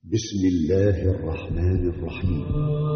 بسم الله الرحمن الرحيم.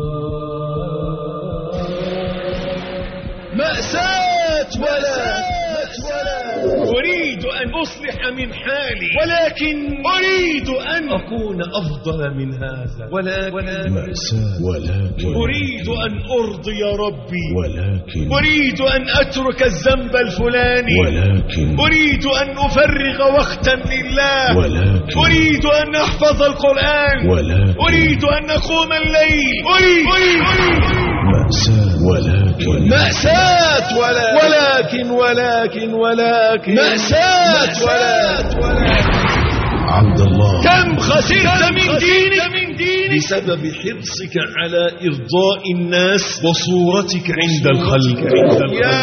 مأساة ولا أريد أن أصلح من حالي، ولكن أريد أن أكون أفضل من هذا، ولكن مأساة ولكن أريد أن أرضي ربي، ولكن أريد أن أترك الذنب الفلاني، ولكن أريد أن أفرغ وقتا لله، ولكن أريد أن أحفظ القرآن، ولكن أريد أن أقوم الليل، أريد مأساة ولكن مأساة ولكن مأساة ولكن عبد الله، كم خسرت من دينك بسبب حرصك على إرضاء الناس وصورتك عند الخلق. يا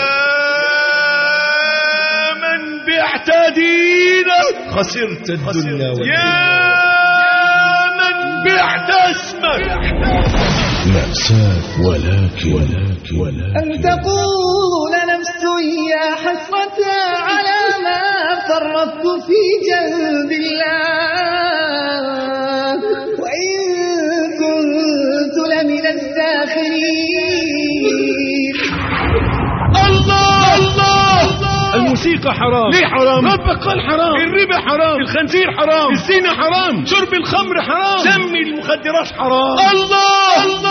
من بعت دينك خسرت الدنيا يا من بعت اسمك. مأساة ولكن أن تقول نفس يا حسرة على ما فرطت في جنب الله، وإن كنت لمن الساخرين. الله الموسيقى حرام. ليه حرام؟ ربك قال حرام. الربا حرام، الخنزير حرام، الزنا حرام، شرب الخمر حرام، سمي المخدرات حرام. الله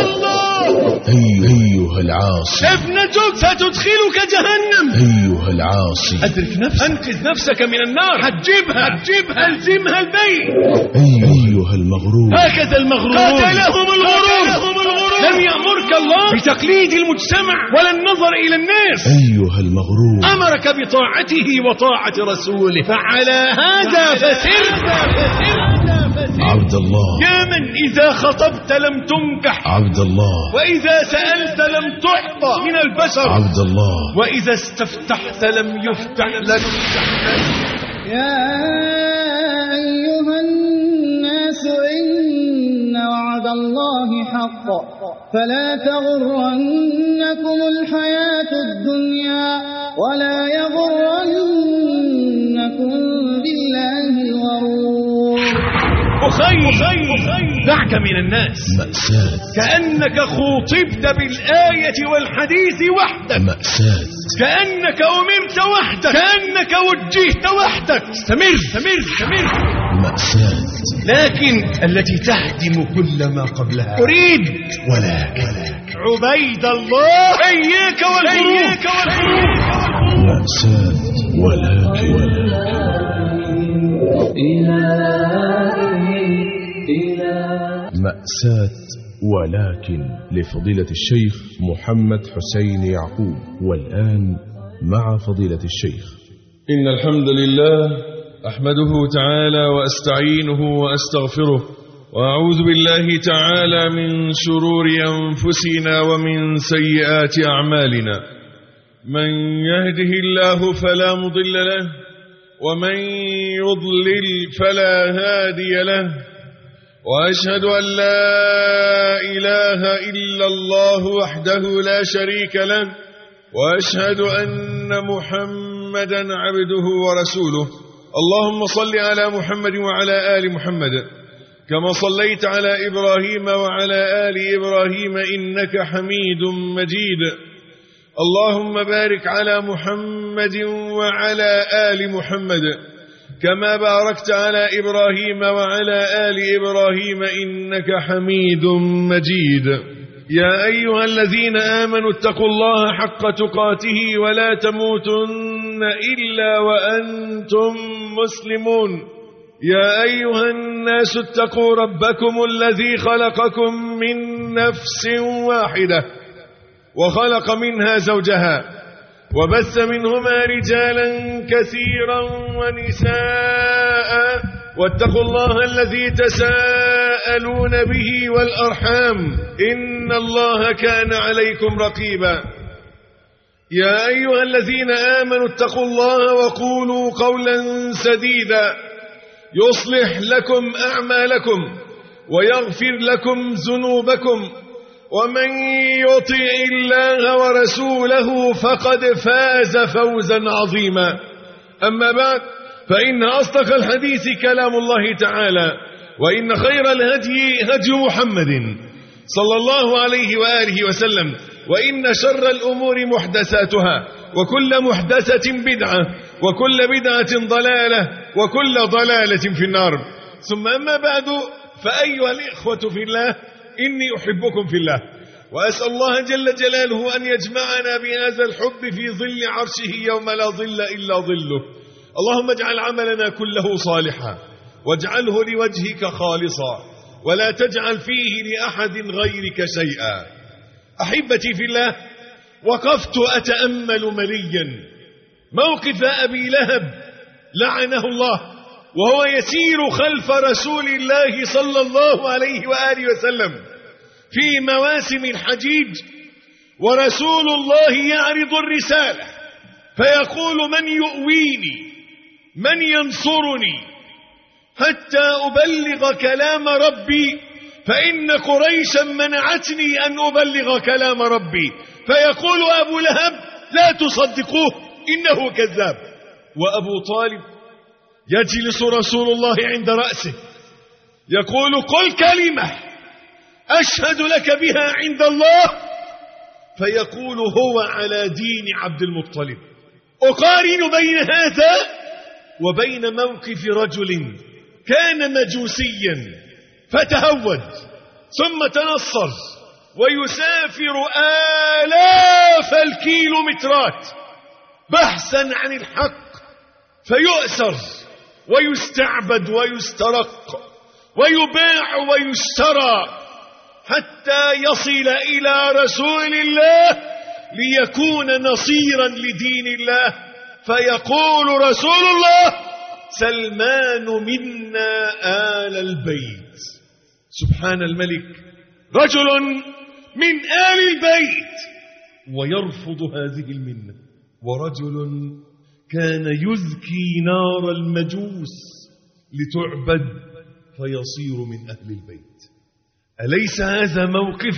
أيها العاصي، ابنتك ستدخلك جهنم. أيها العاصي، أدرك نفسك، أنقذ نفسك من النار. هتجيبها ألزمها البيت. أيها المغرور، هكذا المغرور قاتلهم الغرور. لم يأمرك الله بتقليد المجتمع ولا النظر إلى الناس. أيها المغرور، أمرك بطاعته وطاعة رسوله، فعلى هذا فسر. عبد الله، يا من إذا خطبت لم تنكح، عبد الله، وإذا سألت لم تعطى من البشر، عبد الله، وإذا استفتحت لم يفتح لك. يا أيها الناس إن وعد الله حق، فلا تغرنكم الحياة الدنيا، ولا يغرنكم بالله الغرور. أخي دعك من الناس. مأساة، كأنك خوطبت بالآية والحديث وحدك. مأساة، كأنك أمرت وحدك، كأنك وجهت وحدك. استمر. مأساة، لكن التي تهدم كل ما قبلها. أريد ولكن عبيد الله، إياك والغرور. مأساة ولكن مأساة ولكن لفضيلة الشيخ محمد حسين يعقوب. والآن مع فضيلة الشيخ. إن الحمد لله أحمده تعالى وأستعينه وأستغفره، وأعوذ بالله تعالى من شرور أنفسنا ومن سيئات أعمالنا. من يهده الله فلا مضل له، ومن يضلل فلا هادي له، وأشهد أن لا إله إلا الله وحده لا شريك له، وأشهد أن محمدا عبده ورسوله. اللهم صل على محمد وعلى آل محمد كما صليت على إبراهيم وعلى آل إبراهيم إنك حميد مجيد. اللهم بارك على محمد وعلى آل محمد كما باركت على إبراهيم وعلى آل إبراهيم إنك حميد مجيد. يا أيها الذين آمنوا اتقوا الله حق تقاته ولا تموتن إلا وأنتم مسلمون. يا أيها الناس اتقوا ربكم الذي خلقكم من نفس واحدة، وخلق منها زوجها، وبث منهما رجالا كثيرا ونساء، واتقوا الله الذي تساءلون به والأرحام إن الله كان عليكم رقيبا. يا أيها الذين آمنوا اتقوا الله وقولوا قولا سديدا يصلح لكم أعمالكم ويغفر لكم ذنوبكم، ومن يطع الله ورسوله فقد فاز فوزا عظيما. أما بعد، فإن أصدق الحديث كلام الله تعالى، وإن خير الهدي هدي محمد صلى الله عليه وآله وسلم، وإن شر الأمور محدثاتها، وكل محدثة بدعة، وكل بدعة ضلالة، وكل ضلالة في النار. ثم أما بعد، فأيها الإخوة في الله، إني أحبكم في الله، وأسأل الله جل جلاله أن يجمعنا بهذا الحب في ظل عرشه يوم لا ظل إلا ظله. اللهم اجعل عملنا كله صالحا، واجعله لوجهك خالصا، ولا تجعل فيه لأحد غيرك شيئا. أحبتي في الله، وقفت أتأمل مليا موقف أبي لهب لعنه الله وهو يسير خلف رسول الله صلى الله عليه وآله وسلم في مواسم الحجيج، ورسول الله يعرض الرسالة فيقول: من يؤويني، من ينصرني حتى أبلغ كلام ربي، فإن قريشا منعتني أن أبلغ كلام ربي. فيقول أبو لهب: لا تصدقوه إنه كذاب. وأبو طالب يجلس رسول الله عند رأسه يقول: قل كلمة أشهد لك بها عند الله. فيقول: هو على دين عبد المطلب. أقارن بين هذا وبين موقف رجل كان مجوسيا فتهود ثم تنصر ويسافر آلاف الكيلومترات بحثا عن الحق، فيؤسر ويستعبد ويسترق ويباع ويشترى حتى يصل إلى رسول الله ليكون نصيرا لدين الله. فيقول رسول الله: سلمان منا آل البيت. سبحان الملك، رجل من آل البيت ويرفض هذه المنة، ورجل كان يذكي نار المجوس لتعبد فيصير من أهل البيت. أليس هذا موقف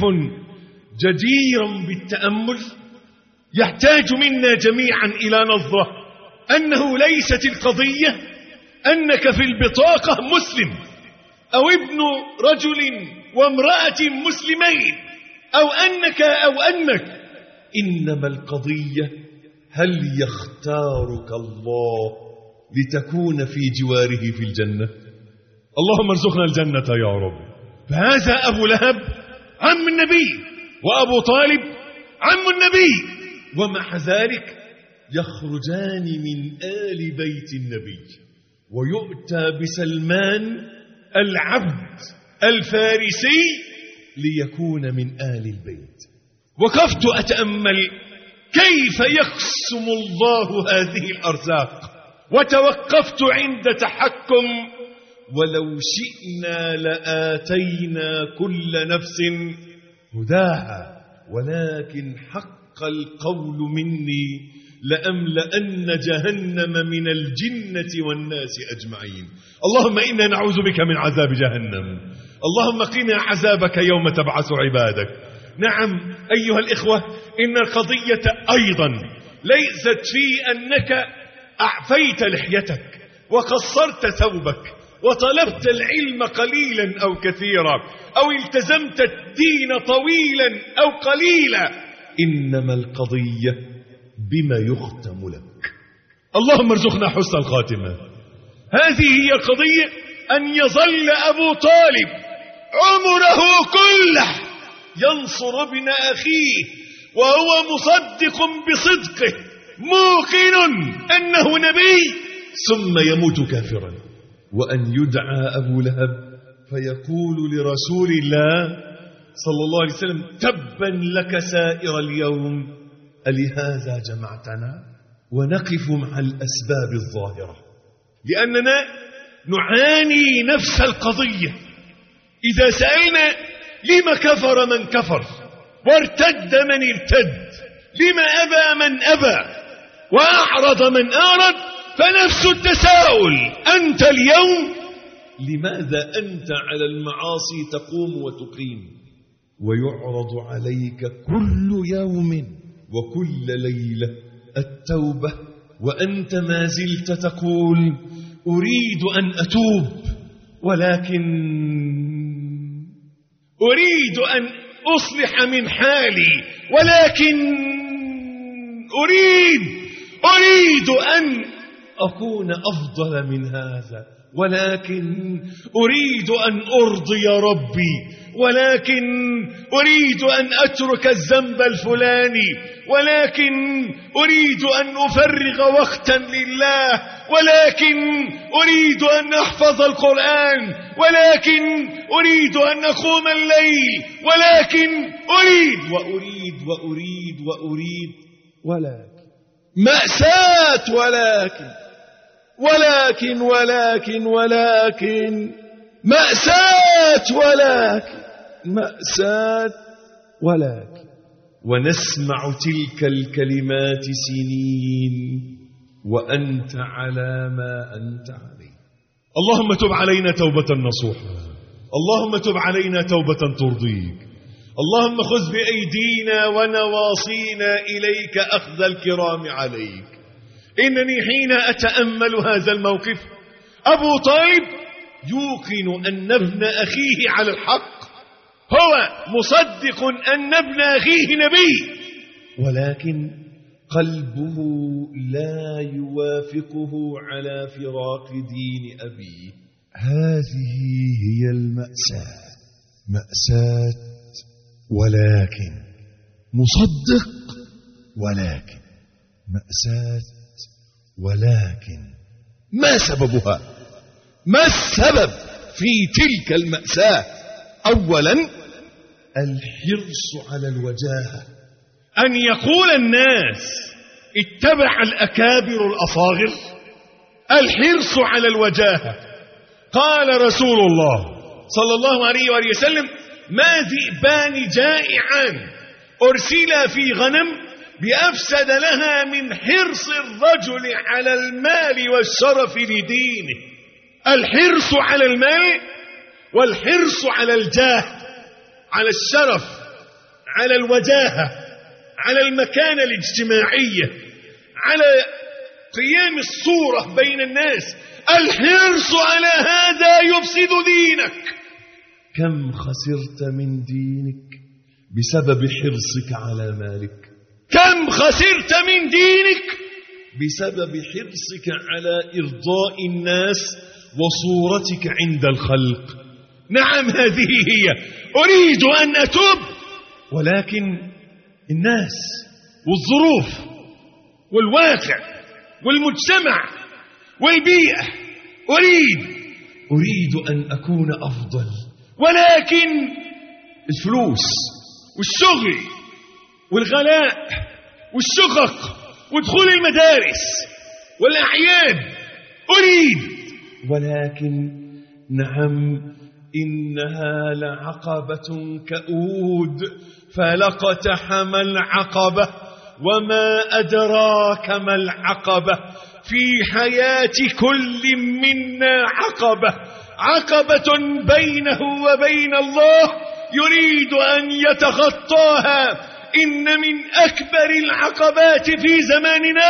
جدير بالتأمل؟ يحتاج منا جميعا إلى نظرة، أنه ليست القضية أنك في البطاقة مسلم أو ابن رجل وامرأة مسلمين أو أنك إنما القضية هل يختارك الله لتكون في جواره في الجنة؟ اللهم ارزقنا الجنة يا رب. فهذا أبو لهب عم النبي، وأبو طالب عم النبي، ومع ذلك يخرجان من آل بيت النبي، ويؤتى بسلمان العبد الفارسي ليكون من آل البيت. وقفت أتأمل كيف يقسم الله هذه الأرزاق، وتوقفت عند تحكم: ولو شئنا لآتينا كل نفس هداها ولكن حق القول مني لأملأن جهنم من الجنة والناس أجمعين. اللهم إنا نعوذ بك من عذاب جهنم، اللهم قنا عذابك يوم تبعث عبادك. نعم أيها الإخوة، إن القضية أيضا ليست في أنك أعفيت لحيتك وقصرت ثوبك وطلبت العلم قليلا أو كثيرا أو التزمت الدين طويلا أو قليلا، إنما القضية بما يختم لك. اللهم ارزقنا حسن الخاتمة. هذه هي القضية، أن يظل أبو طالب عمره كله ينصر ابن أخيه وهو مصدق بصدقه موقن أنه نبي، ثم يموت كافرا. وأن يدعى أبو لهب فيقول لرسول الله صلى الله عليه وسلم: تبا لك سائر اليوم، ألهذا جمعتنا؟ ونقف مع الأسباب الظاهرة، لأننا نعاني نفس القضية. إذا سألنا لما كفر من كفر وارتد من ارتد، لما أبى من أبى وأعرض من أعرض، فنفس التساؤل: أنت اليوم لماذا أنت على المعاصي تقوم وتقيم؟ ويعرض عليك كل يوم وكل ليلة التوبة، وأنت ما زلت تقول: أريد أن أتوب، ولكن أريد أن أصلح من حالي، ولكن أريد أن أكون أفضل من هذا، ولكن أريد أن أرضي ربي، ولكن أريد أن أترك الذنب الفلاني، ولكن أريد أن أفرغ وقتا لله، ولكن أريد أن أحفظ القرآن، ولكن أريد أن أقوم الليل، ولكن أريد وأريد وأريد وأريد، ولكن مأساة، ولكن مأساة، ولكن ونسمع تلك الكلمات سنين وأنت على ما أنت عليه. اللهم تب علينا توبة نصوحا، اللهم تب علينا توبة ترضيك، اللهم خذ بأيدينا ونواصينا إليك أخذ الكرام عليك. إنني حين أتأمل هذا الموقف أبو طالب يوقن أن ابن أخيه على الحق، هو مصدق أن ابن أخيه نبي، ولكن قلبه لا يوافقه على فراق دين أبيه. هذه هي المأساة، مأساة، ولكن مصدق، ولكن مأساة، ولكن ما سببها؟ ما السبب في تلك المأساة؟ أولا الحرص على الوجاهة، أن يقول الناس اتبع الأكابر الأصاغر، الحرص على الوجاهة. قال رسول الله صلى الله عليه وآله وسلم: ما ذئبان جائعان أرسلا في غنم بأفسد لها من حرص الرجل على المال والشرف لدينه. الحرص على المال والحرص على الجاه، على الشرف، على الوجاهة، على المكانة الاجتماعية، على قيام الصورة بين الناس. الحرص على هذا يفسد دينك. كم خسرت من دينك بسبب حرصك على مالك؟ كم خسرت من دينك بسبب حرصك على إرضاء الناس وصورتك عند الخلق؟ نعم، هذه هي. أريد أن أتوب، ولكن الناس والظروف والواقع والمجتمع والبيئة، أريد أن أكون أفضل، ولكن الفلوس والشغل والغلاء والشقق ودخول المدارس والأعياد أريد. ولكن نعم، إنها لعقبة كؤود فلقتحم العقبة، وما أدراك ما العقبة. في حياة كل منا عقبة بينه وبين الله يريد أن يتخطاها. إن من أكبر العقبات في زماننا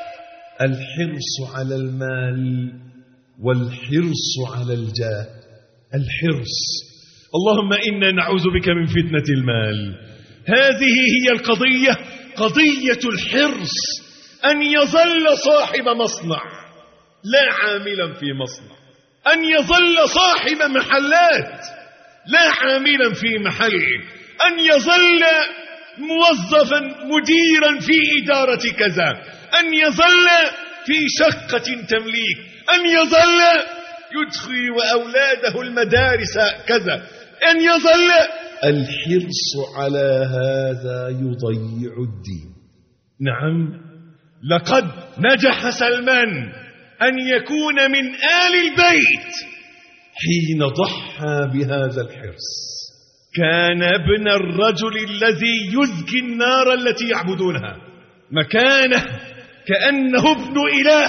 الحرص على المال والحرص على الجاه. الحرص، اللهم إنا نعوذ بك من فتنة المال. هذه هي القضية، قضية الحرص. أن يظل صاحب مصنع لا عاملا في مصنع، أن يظل صاحب محلات لا عاملا في محل، أن يظل موظفا مديرا في إدارة كذا، أن يظل في شقة تمليك، أن يظل يدخل أولاده المدارس كذا، أن يظل. الحرص على هذا يضيع الدين. نعم، لقد نجح سلمان أن يكون من آل البيت حين ضحى بهذا الحرص. كان ابن الرجل الذي يزكي النار التي يعبدونها، مكانه كأنه ابن إله،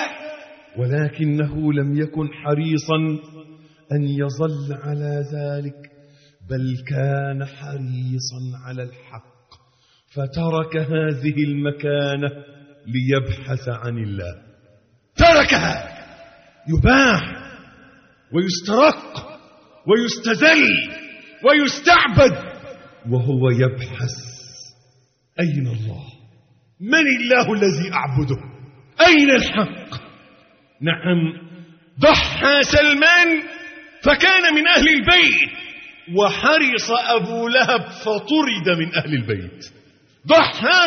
ولكنه لم يكن حريصا أن يظل على ذلك، بل كان حريصا على الحق، فترك هذه المكانة ليبحث عن الله. تركها، يباع ويسترق ويستذل ويستعبد وهو يبحث أين الله؟ من الله الذي أعبده؟ أين الحق؟ نعم، ضحى سلمان فكان من أهل البيت، وحرص أبو لهب فطرد من أهل البيت. ضحى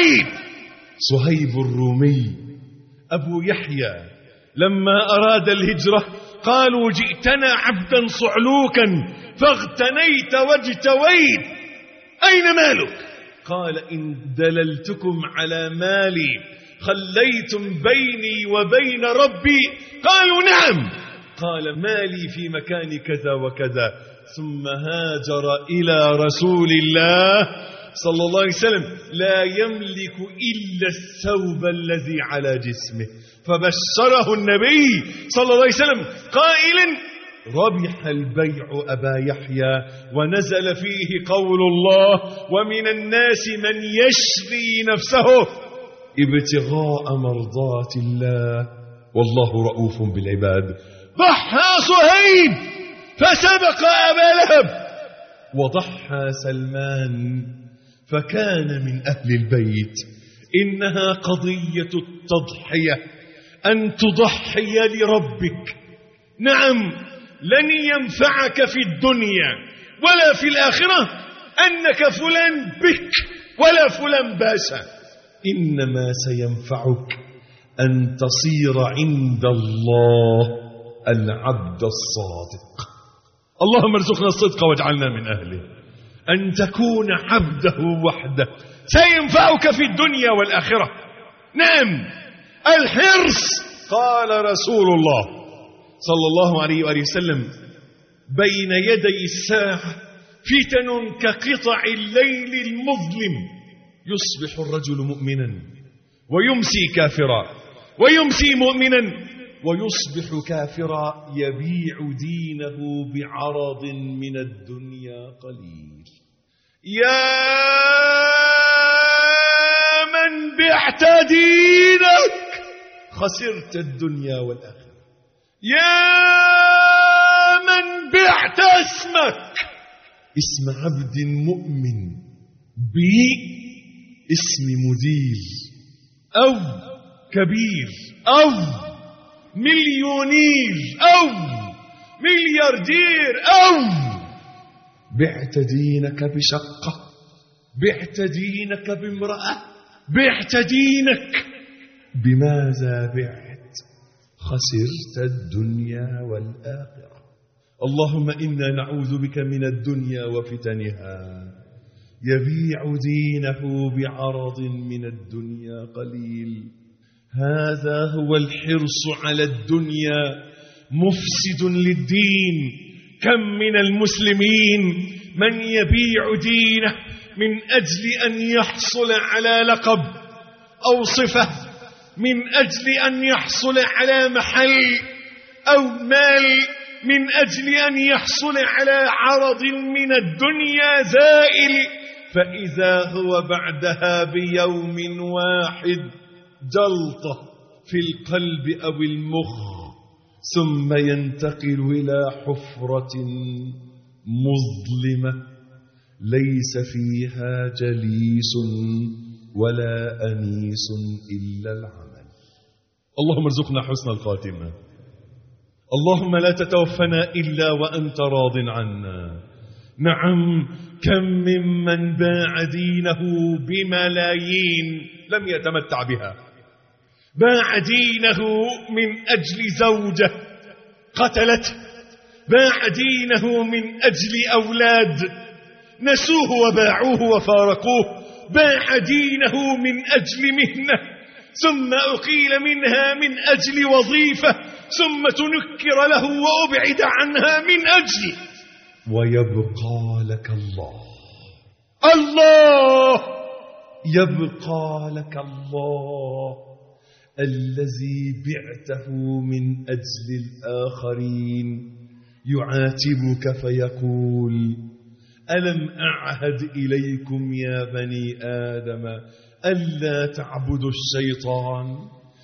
صهيب الرومي أبو يحيى لما أراد الهجرة قالوا جئتنا عبدا صعلوكا فاغتنيت واجتويت، أين مالك؟ قال إن دللتكم على مالي خليتم بيني وبين ربي. قالوا نعم. قال مالي في مكان كذا وكذا، ثم هاجر إلى رسول الله صلى الله عليه وسلم لا يملك إلا الثوب الذي على جسمه، فبشره النبي صلى الله عليه وسلم قائلا ربح البيع أبا يحيى، ونزل فيه قول الله ومن الناس من يشري نفسه ابتغاء مرضات الله والله رؤوف بالعباد. ضحى صهيب فسبق أبا لهب، وضحى سلمان فكان من أهل البيت. إنها قضية التضحية، أن تضحي لربك. نعم، لن ينفعك في الدنيا ولا في الآخرة أنك فلان بك ولا فلان باشا، إنما سينفعك أن تصير عند الله العبد الصادق. اللهم ارزقنا الصدق واجعلنا من أهله. أن تكون عبده وحده سينفعك في الدنيا والآخرة. نعم، الحرص. قال رسول الله صلى الله عليه وآله وسلم بين يدي الساعة فتن كقطع الليل المظلم، يصبح الرجل مؤمنا ويمسي كافرا، ويمسي مؤمنا ويصبح كافرا، يبيع دينه بعرض من الدنيا قليل. يا من بعت دينك خسرت الدنيا والآخرة. يا من بعت اسمك، اسم عبد مؤمن باسم مدير أو كبير أو مليونير أو ملياردير، أو بعت دينك بشقة، بعت دينك بامرأة، بعت دينك بماذا بعت؟ خسرت الدنيا والآخرة. اللهم إنا نعوذ بك من الدنيا وفتنها. يبيع دينه بعرض من الدنيا قليل. هذا هو الحرص على الدنيا، مفسد للدين. كم من المسلمين من يبيع دينه من أجل أن يحصل على لقب أو صفة، من أجل أن يحصل على محل أو مال، من أجل أن يحصل على عرض من الدنيا زائل، فإذا هو بعدها بيوم واحد جلطة في القلب أو المخ، ثم ينتقل إلى حفرة مظلمة ليس فيها جليس ولا أنيس إلا العمل. اللهم ارزقنا حسن الخاتمة. اللهم لا تتوفنا إلا وأنت راض عنا. نعم، كم ممن باع دينه بملايين لم يتمتع بها، باع دينه من أجل زوجة قتلته، باع دينه من أجل أولاد نسوه وباعوه وفارقوه، باع دينه من أجل مهنة ثم أقيل منها من أجل وظيفة ثم تنكر له وأبعد عنها من أجل، ويبقى لك الله. الله يبقى لك الله الذي بعته من أجل الآخرين، يعاتبك فيقول ألم أعهد إليكم يا بني آدم ألا تعبدوا الشيطان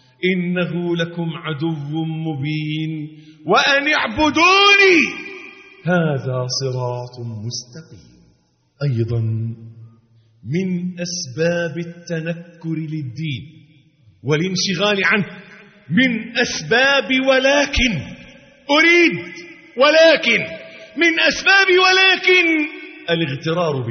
إنه لكم عدو مبين وأن اعبدوني هذا صراط مستقيم. أيضا من أسباب التنكر للدين والانشغال عنه من أسباب ولكن من أسباب الاغترار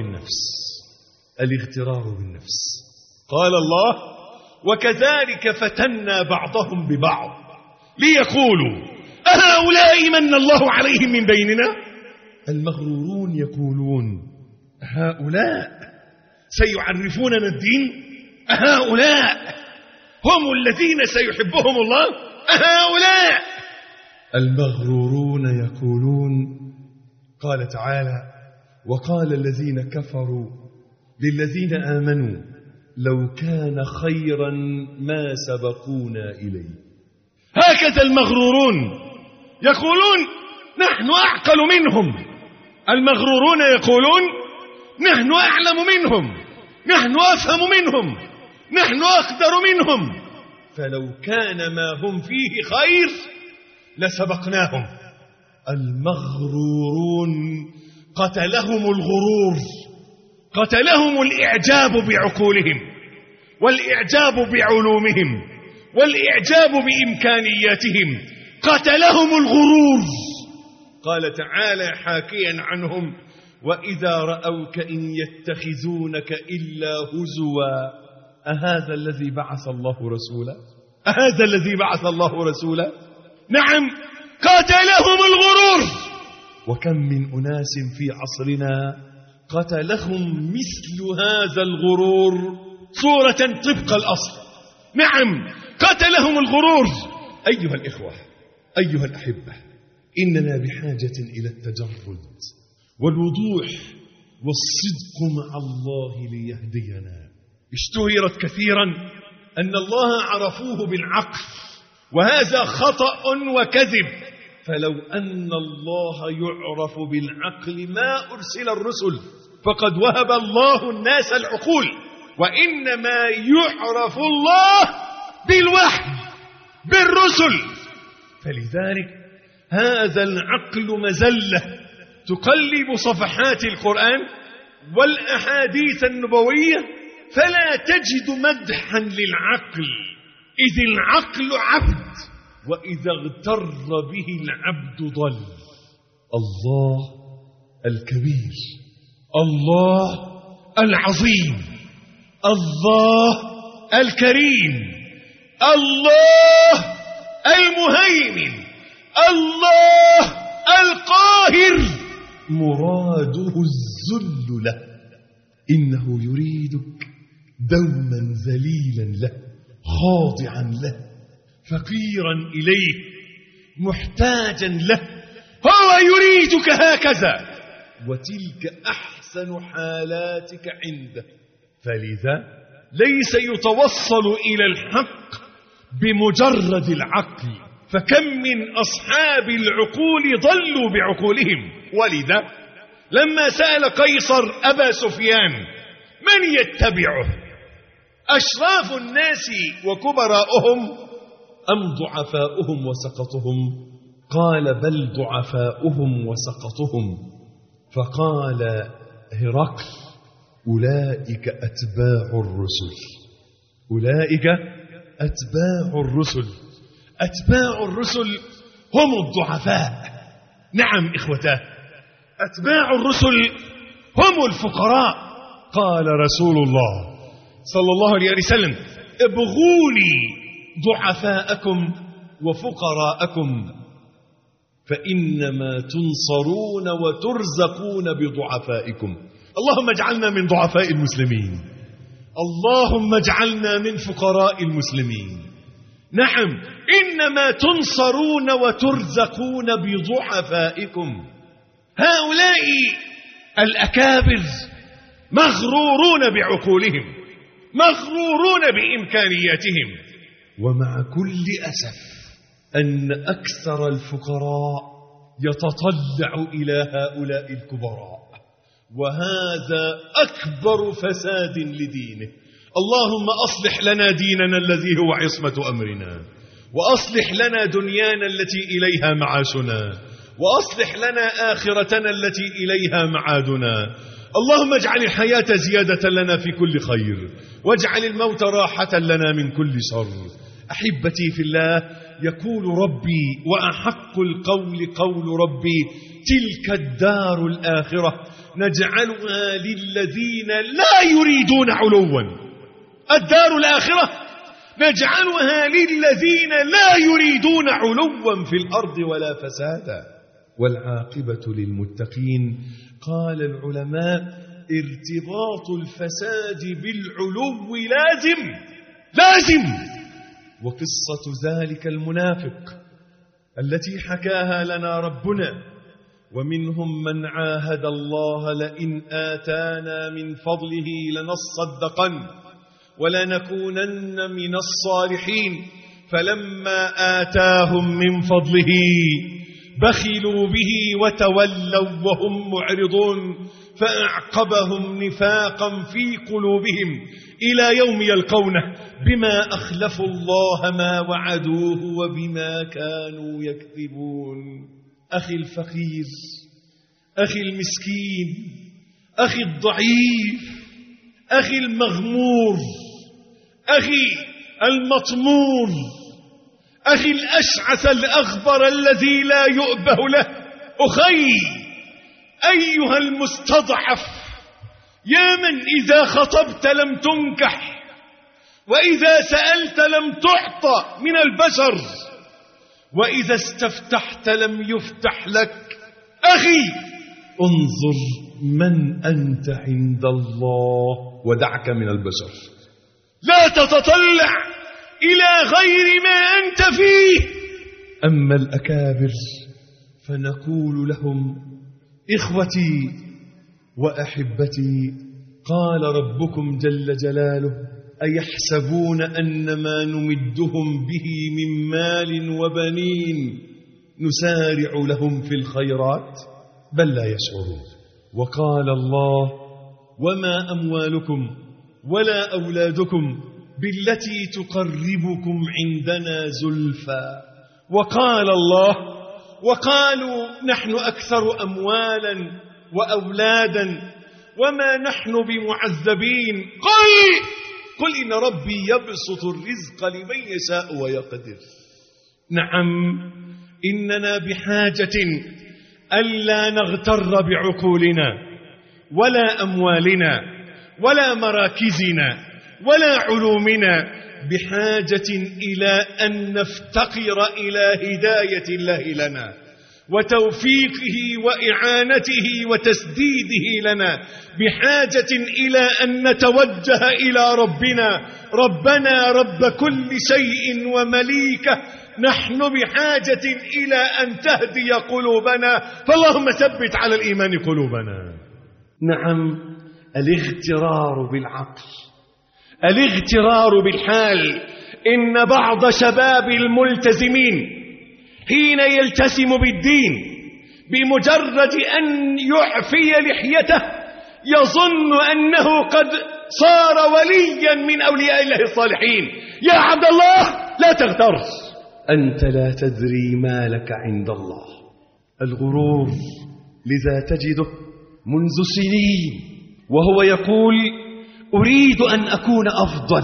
بالنفس. قال الله: وكذلك فتنا بعضهم ببعض ليقولوا أهؤلاء من الله عليهم من بيننا. المغرورون يقولون: هؤلاء سيعرفوننا الدين، هؤلاء هم الذين سيحبهم الله، هؤلاء. المغرورون يقولون: قال تعالى: وقال الذين كفروا للذين آمنوا لو كان خيرا ما سبقونا إليه. هكذا المغرورون يقولون: نحن أعقل منهم. المغرورون يقولون: نحن أعلم منهم، نحن أفهم منهم، نحن أقدر منهم، فلو كان ما هم فيه خير لسبقناهم. المغرورون قتلهم الغرور، قتلهم الإعجاب بعقولهم والإعجاب بعلومهم والإعجاب بإمكانياتهم، قتلهم الغرور. قال تعالى حاكيا عنهم: وإذا رأوك إن يتخذونك إلا هزوا أهذا الذي بعث الله رسولا، أهذا الذي بعث الله رسولا. نعم، قتلهم الغرور. وكم من أناس في عصرنا قتلهم مثل هذا الغرور صورة طبق الأصل. نعم، قتلهم الغرور. أيها الإخوة، أيها الأحبة، إننا بحاجة إلى التجرد والوضوح والصدق مع الله ليهدينا. اشتهرت كثيرا أن الله عرفوه بالعقل، وهذا خطأ وكذب. فلو أن الله يعرف بالعقل ما أرسل الرسل، فقد وهب الله الناس العقول، وإنما يعرف الله بالوحي بالرسل. فلذلك هذا العقل مزلة تقلب صفحات القرآن والأحاديث النبوية، فلا تجد مدحا للعقل، إذ العقل عبد، وإذا اغتر به العبد ضل. الله الكبير، الله العظيم، الله الكريم، الله المهيمن، الله القاهر، مراده الذل له. إنه يريدك دوما ذليلا له، خاضعا له، فقيرا إليه، محتاجا له. هو يريدك هكذا، وتلك أحسن حالاتك عنده. فلذا ليس يتوصل إلى الحق بمجرد العقل، فكم من أصحاب العقول ضلوا بعقولهم. ولذا لما سأل قيصر أبا سفيان من يتبعه، أشراف الناس وكبراؤهم أم ضعفاؤهم وسقطهم؟ قال: بل ضعفاؤهم وسقطهم. فقال هرقل: أولئك أتباع الرسل، أولئك أتباع الرسل. أتباع الرسل هم الضعفاء. نعم إخوتاه، أتباع الرسل هم الفقراء. قال رسول الله صلى الله عليه وسلم: ابغوني ضعفاءكم وفقراءكم، فإنما تنصرون وترزقون بضعفائكم. اللهم اجعلنا من ضعفاء المسلمين، اللهم اجعلنا من فقراء المسلمين. نعم، إنما تنصرون وترزقون بضعفائكم. هؤلاء الأكابر مغرورون بعقولهم، مغرورون بإمكانياتهم. ومع كل أسف أن أكثر الفقراء يتطلع إلى هؤلاء الكبراء، وهذا أكبر فساد لدينه. اللهم أصلح لنا ديننا الذي هو عصمة أمرنا، وأصلح لنا دنيانا التي إليها معاشنا، وأصلح لنا آخرتنا التي إليها معادنا. اللهم اجعل الحياة زيادة لنا في كل خير، واجعل الموت راحة لنا من كل شر. أحبتي في الله، يقول ربي وأحق القول قول ربي: تلك الدار الآخرة نجعلها للذين لا يريدون علوا. الدار الآخرة نجعلها للذين لا يريدون علوا في الأرض ولا فسادا، والعاقبة للمتقين. قال العلماء: ارتباط الفساد بالعلو لازم. وقصة ذلك المنافق التي حكاها لنا ربنا: ومنهم من عاهد الله لئن آتانا من فضله لنصدقن ولنكونن من الصالحين، فلما آتاهم من فضله بخلوا به وتولوا وهم معرضون، فأعقبهم نفاقا في قلوبهم إلى يوم يلقونه بما أخلفوا الله ما وعدوه وبما كانوا يكذبون. أخي الفقير، أخي المسكين، أخي الضعيف، أخي المغمور، أخي المطمور، أخي الأشعث الأغبر الذي لا يؤبه له، أخي أيها المستضعف، يا من إذا خطبت لم تنكح، وإذا سألت لم تعطى من البشر، وإذا استفتحت لم يفتح لك. أخي انظر من أنت عند الله ودعك من البشر، لا تتطلع إلى غير ما أنت فيه. أما الأكابر فنقول لهم: إخوتي وأحبتي، قال ربكم جل جلاله: أيحسبون أن ما نمدهم به من مال وبنين نسارع لهم في الخيرات بل لا يشعرون. وقال الله: وما أموالكم ولا أولادكم بالتي تقربكم عندنا زلفى. وقال الله: وقالوا نحن أكثر أموالا وأولادا وما نحن بمعذبين. قل إن ربي يبسط الرزق لمن يشاء ويقدر. نعم، إننا بحاجة ألا نغتر بعقولنا ولا أموالنا ولا مراكزنا ولا علومنا، بحاجة إلى أن نفتقر إلى هداية الله لنا وتوفيقه وإعانته وتسديده لنا، بحاجة إلى أن نتوجه إلى ربنا رب كل شيء ومليكه. نحن بحاجة إلى أن تهدي قلوبنا، فاللهم ثبت على الإيمان قلوبنا. نعم، الاغترار بالعقل، الاغترار بالحال. إن بعض شباب الملتزمين حين يلتزم بالدين بمجرد أن يعفي لحيته يظن أنه قد صار وليا من أولياء الله الصالحين. يا عبد الله، لا تغتر، أنت لا تدري ما لك عند الله. الغرور لذا تجده منذ سنين وهو يقول: أريد أن أكون أفضل،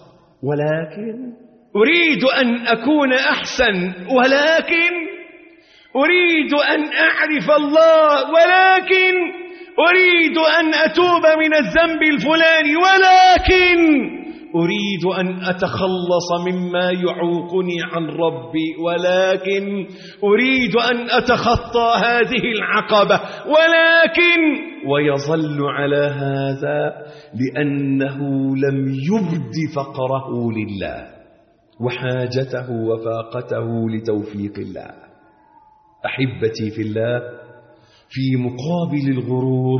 ولكن أريد أن أكون أحسن، ولكن أريد أن أعرف الله، ولكن أريد أن أتوب من الذنب الفلاني، ولكن أريد أن أتخلص مما يعوقني عن ربي، ولكن أريد أن أتخطى هذه العقبة، ولكن، ويظل على هذا لأنه لم يبد فقره لله وحاجته وفاقته لتوفيق الله. أحبتي في الله، في مقابل الغرور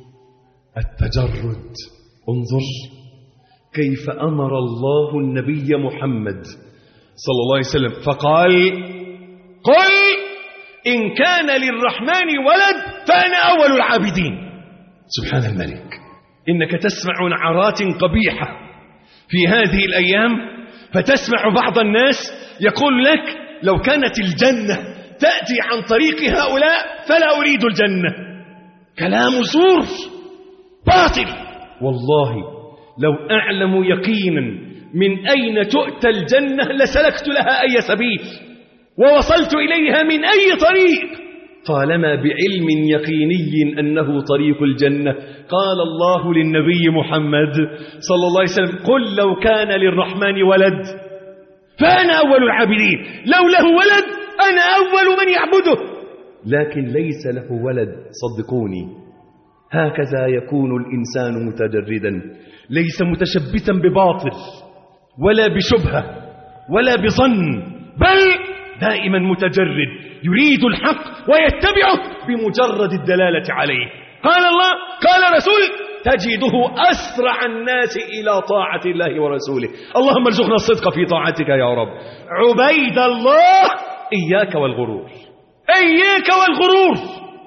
التجرد. انظر كيف أمر الله النبي محمد صلى الله عليه وسلم فقال: قل إن كان للرحمن ولد فأنا أول العابدين. سبحان الملك. إنك تسمع نعرات قبيحة في هذه الأيام، فتسمع بعض الناس يقول لك: لو كانت الجنة تأتي عن طريق هؤلاء فلا أريد الجنة. كلام زور باطل. والله لو أعلم يقينا من أين تؤتى الجنة لسلكت لها أي سبيل ووصلت إليها من أي طريق طالما بعلم يقيني أنه طريق الجنة. قال الله للنبي محمد صلى الله عليه وسلم: قل لو كان للرحمن ولد فأنا أول العابدين. لو له ولد أنا أول من يعبده. لكن ليس له ولد، صدقوني. هكذا يكون الإنسان متجردا، ليس متشبثا بباطل ولا بشبهة ولا بظن، بل دائما متجرد يريد الحق ويتبعه بمجرد الدلالة عليه. قال الله قال رسول تجده أسرع الناس إلى طاعة الله ورسوله. اللهم ارزقنا الصدق في طاعتك يا رب. عبيد الله إياك والغرور، إياك والغرور.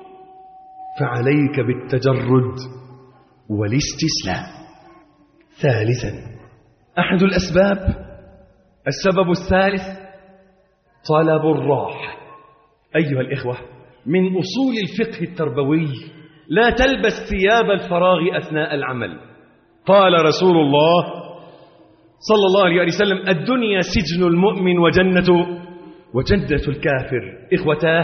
فعليك بالتجرد والاستسلام. ثالثا، أحد السبب الثالث طلب الراحة. أيها الإخوة، من أصول الفقه التربوي لا تلبس ثياب الفراغ أثناء العمل. قال رسول الله صلى الله عليه وسلم: الدنيا سجن المؤمن وجنة الكافر. إخوتاه،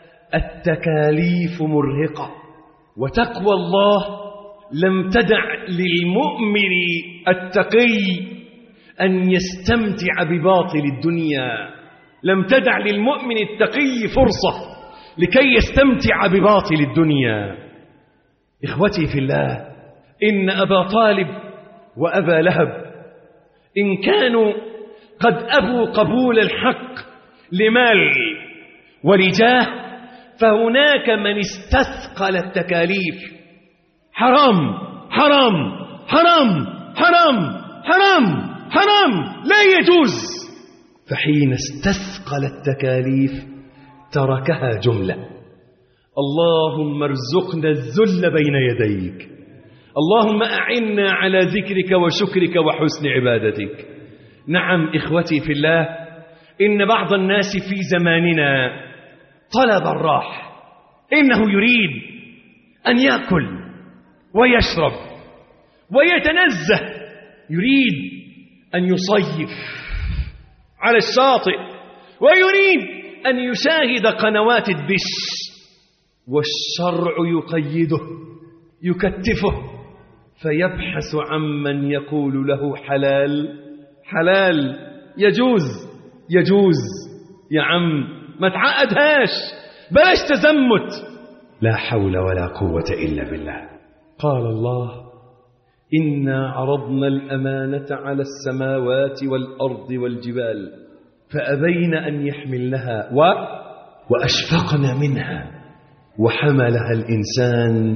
التكاليف مرهقة، وتقوى الله لم تدع للمؤمن التقي أن يستمتع بباطل الدنيا، لم تدع للمؤمن التقي فرصة لكي يستمتع بباطل الدنيا. إخوتي في الله، إن أبا طالب وأبا لهب إن كانوا قد أبوا قبول الحق لمال ولجاه، فهناك من استثقل التكاليف. حرام حرام حرام حرام حرام حرام، لا يجوز. فحين استثقل التكاليف تركها جملة. اللهم ارزقنا الذل بين يديك، اللهم أعنا على ذكرك وشكرك وحسن عبادتك. نعم إخوتي في الله، إن بعض الناس في زماننا طلب الراحة، إنه يريد أن يأكل ويشرب ويتنزه، يريد أن يصيف على الشاطئ، ويريد أن يشاهد قنوات الدش، والشرع يقيده يكتفه، فيبحث عمن يقول له حلال حلال، يجوز يا عم، ما تعقدهاش، بلاش تزمت. لا حول ولا قوة إلا بالله. قال الله: إنا عرضنا الأمانة على السماوات والأرض والجبال فأبين أن يحملنها وأشفقن منها وحملها الإنسان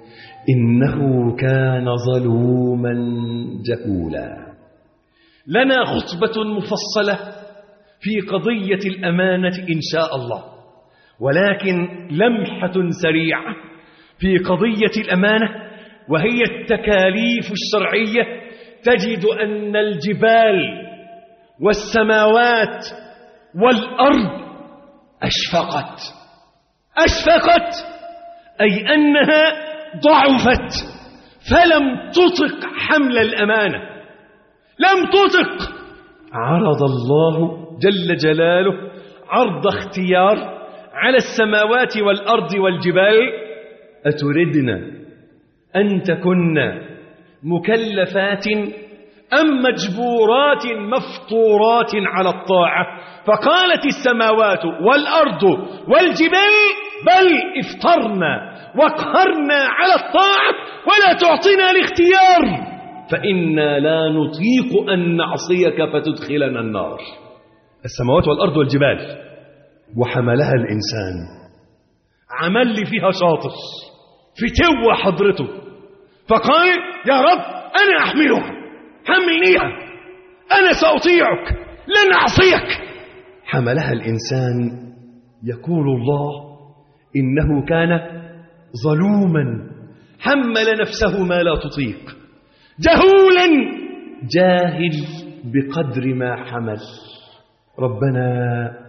إنه كان ظلوما جهولا. لنا خطبة مفصلة في قضية الأمانة إن شاء الله، ولكن لمحة سريعة في قضية الأمانة، وهي التكاليف الشرعية. تجد أن الجبال والسماوات والأرض أشفقت، أي أنها ضعفت، فلم تطق حمل الأمانة، لم تطق. عرض الله جل جلاله عرض اختيار على السماوات والأرض والجبال: أتردن أن تكن مكلفات أم مجبورات مفطورات على الطاعة؟ فقالت السماوات والأرض والجبال: بل افطرنا واقهرنا على الطاعة ولا تعطينا الاختيار، فإنا لا نطيق أن نعصيك فتدخلنا النار. السماوات والأرض والجبال، وحملها الإنسان. عمل لي فيها شاطر، فتوى حضرته، فقال: يا رب أنا أحملها، حملنيها، أنا سأطيعك، لن أعصيك. حملها الإنسان. يقول الله: إنه كان ظلوما، حمل نفسه ما لا تطيق، جهولا، جاهل بقدر ما حمل. ربنا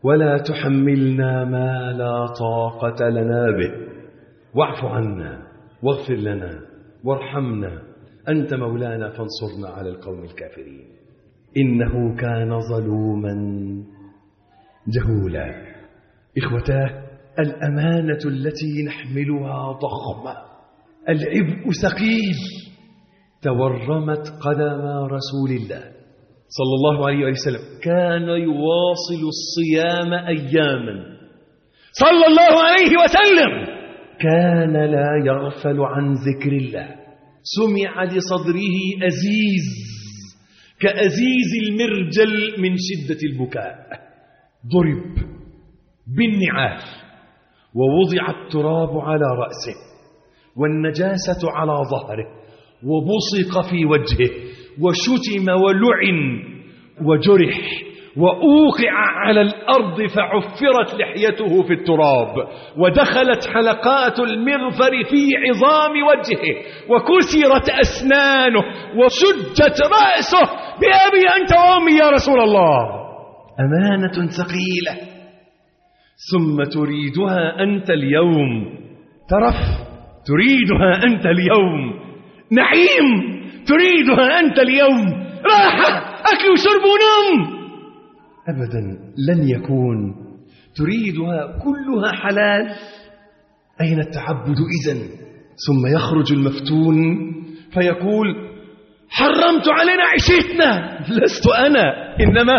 ولا تحملنا ما لا طاقة لنا به، واعف عنا واغفر لنا وارحمنا، أنت مولانا فانصرنا على القوم الكافرين. إنه كان ظلوما جهولا. إخوتاه، الأمانة التي نحملها ضخمة، العبء ثقيل. تورمت قدم رسول الله صلى الله عليه وسلم، كان يواصل الصيام أياما صلى الله عليه وسلم، كان لا يغفل عن ذكر الله. سمع لصدره أزيز كأزيز المرجل من شدة البكاء، ضرب بالنعال ووضع التراب على رأسه والنجاسة على ظهره وبصق في وجهه وشتم ولعن وجرح وأوقع على الأرض فعفرت لحيته في التراب ودخلت حلقات المغفر في عظام وجهه وكسرت أسنانه وشجت رأسه بأبي أنت وأمي يا رسول الله. أمانة ثقيلة. ثم تريدها أنت اليوم ترف، تريدها أنت اليوم نعيم، تريدها أنت اليوم راحة، أكل وشرب ونوم. أبدا لن يكون. تريدها كلها حلال. أين التعبد إذن؟ ثم يخرج المفتون فيقول حرمت علينا عيشتنا. لست أنا، إنما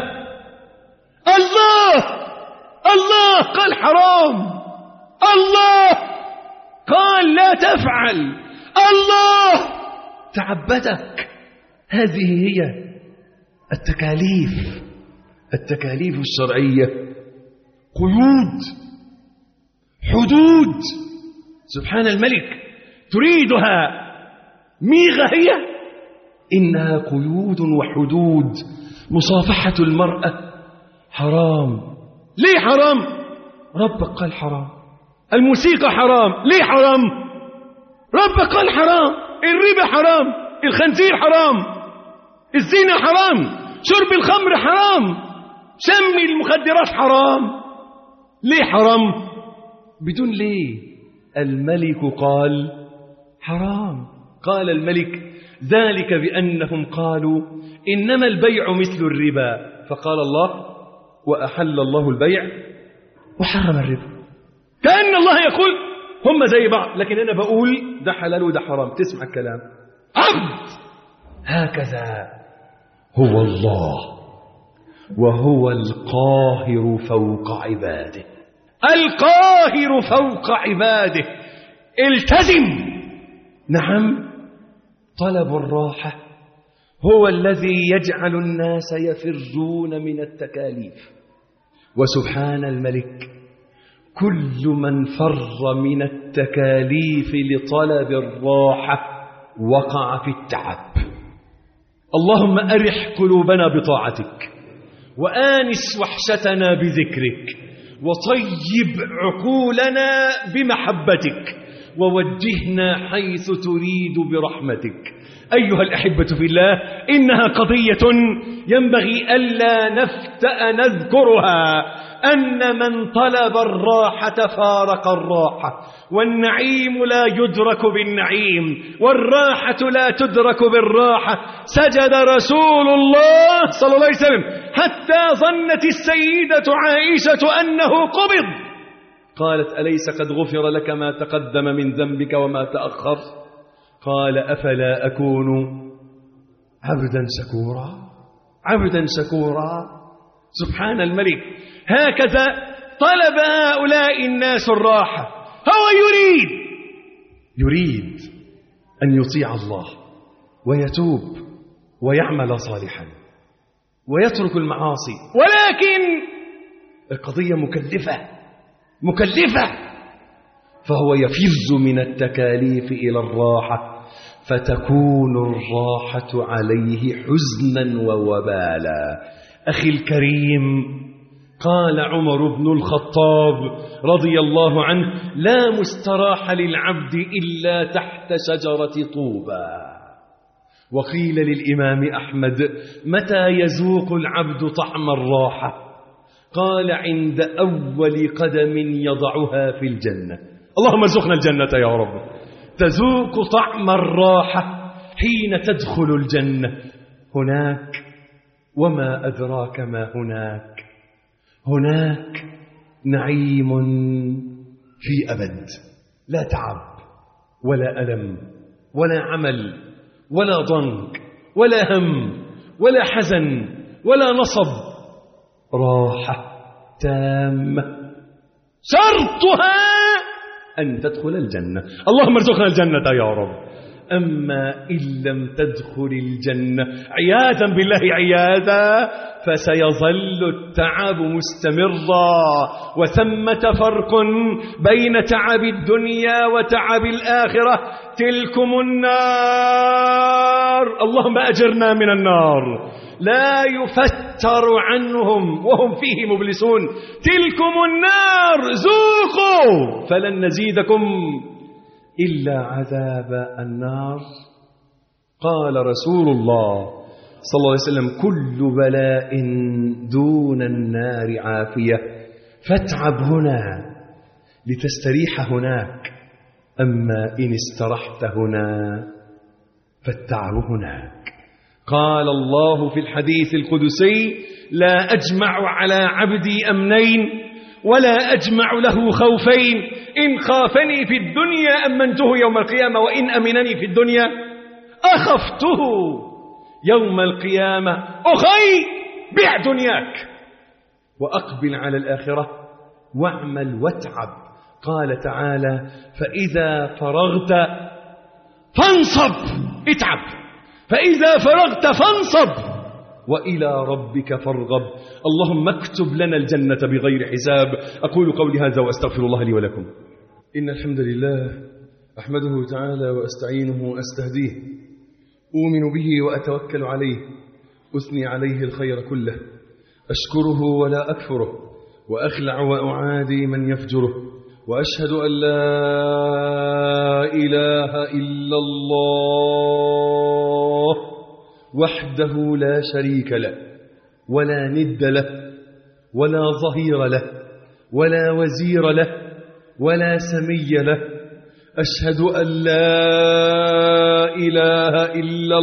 الله. الله قال حرام، الله قال لا تفعل، الله تعبدك. هذه هي التكاليف الشرعية. قيود، حدود. سبحان الملك. تريدها ميغة هي؟ إنها قيود وحدود. مصافحة المرأة حرام. ليه حرام؟ ربك قال حرام. الموسيقى حرام. ليه حرام؟ ربك قال حرام. الربا حرام، الخنزير حرام، الزنا حرام، شرب الخمر حرام، شم المخدرات حرام. ليه حرام؟ بدون ليه. الملك قال حرام. قال الملك ذلك بأنهم قالوا إنما البيع مثل الربا، فقال الله وأحل الله البيع وحرم الربا. كأن الله يقول هم زي بعض، لكن أنا بقول ده حلال وده حرام. تسمع الكلام. عبد هكذا هو الله، وهو القاهر فوق عباده. القاهر فوق عباده. التزم. نعم، طلب الراحة هو الذي يجعل الناس يفرون من التكاليف. وسبحان الملك، كل من فر من التكاليف لطلب الراحة وقع في التعب. اللهم أرح قلوبنا بطاعتك، وآنس وحشتنا بذكرك، وطيب عقولنا بمحبتك، ووجهنا حيث تريد برحمتك. أيها الأحبة في الله، إنها قضية ينبغي ألا نفتأ نذكرها، أن من طلب الراحة فارق الراحة، والنعيم لا يدرك بالنعيم، والراحة لا تدرك بالراحة. سجد رسول الله صلى الله عليه وسلم حتى ظنت السيدة عائشة أنه قبض. قالت أليس قد غفر لك ما تقدم من ذنبك وما تأخر؟ قال أفلا أكون عبدا شكورا. عبدا شكورا. سبحان الملك. هكذا طلب هؤلاء الناس الراحة. هو يريد أن يطيع الله ويتوب ويعمل صالحا ويترك المعاصي، ولكن القضية مكلفة، فهو يفر من التكاليف إلى الراحة، فتكون الراحة عليه حزنا ووبالا. أخي الكريم، قال عمر بن الخطاب رضي الله عنه لا مستراح للعبد إلا تحت شجرة طوبى. وقيل للإمام أحمد متى يذوق العبد طعم الراحة؟ قال عند أول قدم يضعها في الجنة. اللهم ارزقنا الجنة يا رب. تذوق طعم الراحة حين تدخل الجنة. هناك وما أدراك ما هناك، هناك نعيم في أبد، لا تعب ولا ألم ولا عمل ولا ضنك ولا هم ولا حزن ولا نصب، راحة تامة شرطها أن تدخل الجنة. اللهم ارزقنا الجنة يا رب. أما إن لم تدخل الجنة عياذا بالله عياذا فسيظل التعب مستمرا. وثمة فرق بين تعب الدنيا وتعب الآخرة، تلكم النار. اللهم أجرنا من النار، لا يفتر عنهم وهم فيه مبلسون. تلكم النار ذوقوا فلن نزيدكم إلا عذاب النار. قال رسول الله صلى الله عليه وسلم: كل بلاء دون النار عافية، فاتعب هنا لتستريح هناك، أما إن استرحت هنا فالتعب هناك. قال الله في الحديث القدسي: لا أجمع على عبدي أمنين ولا أجمع له خوفين، إن خافني في الدنيا أمنته يوم القيامة، وإن أمنني في الدنيا أخفته يوم القيامة. أخي بع دنياك وأقبل على الآخرة واعمل واتعب. قال تعالى: فإذا فرغت فانصب، اتعب، فإذا فرغت فانصب وإلى ربك فارغب. اللهم اكتب لنا الجنة بغير حساب. أقول قولي هذا وأستغفر الله لي ولكم. إن الحمد لله أحمده تعالى وأستعينه وأستهديه، أؤمن به وأتوكل عليه، أثني عليه الخير كله، أشكره ولا أكفره، وأخلع وأعادي من يفجره، وأشهد أن لا إله إلا الله وحده لا شريك له ولا ند له ولا ظهير له ولا وزير له ولا سمي له. أشهد أن لا إله إلا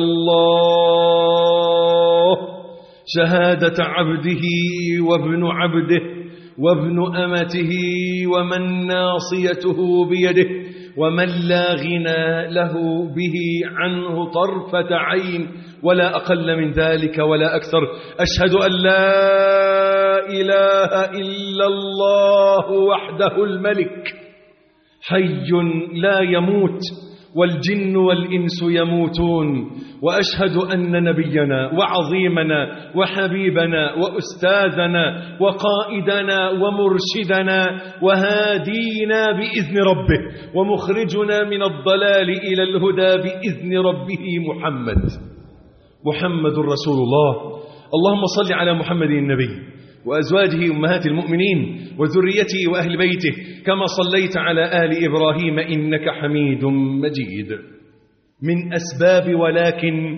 الله شهادة عبده وابن عبده وابن أمته ومن ناصيته بيده ومن لا غنى له به عنه طرفة عين ولا أقل من ذلك ولا أكثر. أشهد أن لا إله إلا الله وحده الملك حي لا يموت والجن والإنس يموتون. وأشهد أن نبينا وعظيمنا وحبيبنا وأستاذنا وقائدنا ومرشدنا وهادينا بإذن ربه ومخرجنا من الضلال إلى الهدى بإذن ربه محمد رسول الله. اللهم صل على محمد النبي وأزواجه أمهات المؤمنين وذريته وأهل بيته كما صليت على آل إبراهيم إنك حميد مجيد. من أسباب ولكن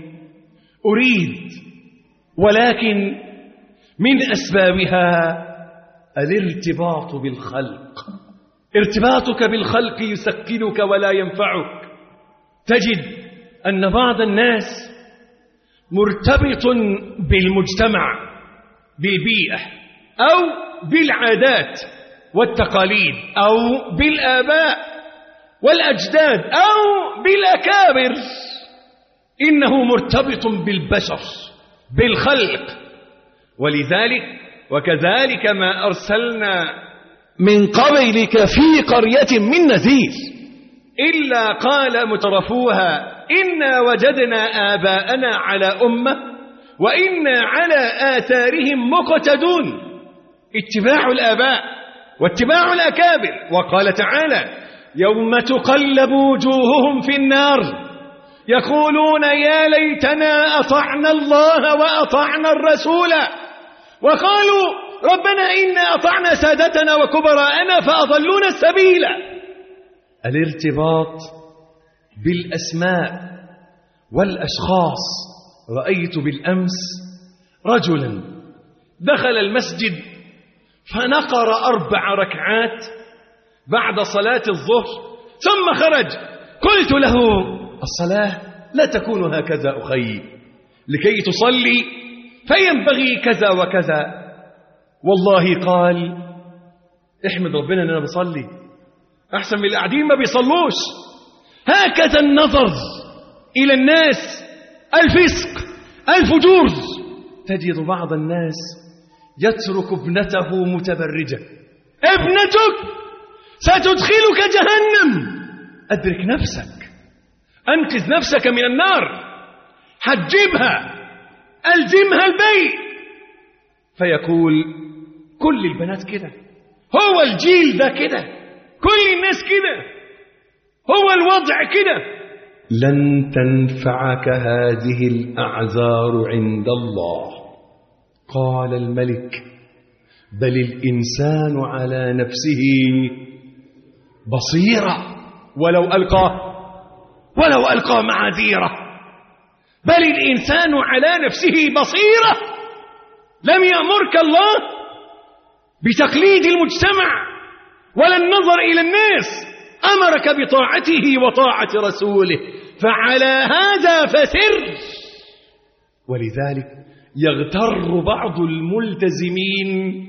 من أسبابها الارتباط بالخلق. ارتباطك بالخلق يثقلك ولا ينفعك. تجد أن بعض الناس مرتبط بالمجتمع، بالبيئة أو بالعادات والتقاليد أو بالآباء والأجداد أو بالأكابر. إنه مرتبط بالبشر بالخلق. ولذلك وكذلك ما أرسلنا من قبلك في قرية من نذير إلا قال مترفوها إنا وجدنا آباءنا على أمة وإنا على آثارهم مقتدون. اتباع الآباء واتباع الأكابر. وقال تعالى يوم تقلب وجوههم في النار يقولون يا ليتنا أطعنا الله وأطعنا الرسول وقالوا ربنا إنا أطعنا سادتنا وكبراءنا فأضلونا السبيل. الارتباط بالأسماء والأشخاص. رأيت بالأمس رجلا دخل المسجد فنقر 4 ركعات بعد صلاة الظهر ثم خرج. قلت له: الصلاة لا تكون هكذا أخي، لكي تصلي فينبغي كذا وكذا. والله قال: احمد ربنا أن أنا بصلي، أحسن من القاعدين ما بيصلوش. هكذا النظر إلى الناس، الفسق، الفجور. تجد بعض الناس يترك ابنته متبرجة. ابنتك ستدخلك جهنم، أدرك نفسك، أنقذ نفسك من النار، حجبها، ألزمها البيت. فيقول: كل البنات كده، هو الجيل ده كده، كل الناس كده، هو الوضع كده. لن تنفعك هذه الأعذار عند الله. قال الملك: بل الإنسان على نفسه بصيرة ولو ألقى معاذيره. بل الإنسان على نفسه بصيرة. لم يأمرك الله بتقليد المجتمع ولا النظر إلى الناس، أمرك بطاعته وطاعة رسوله، فعلى هذا فسر. ولذلك يغتر بعض الملتزمين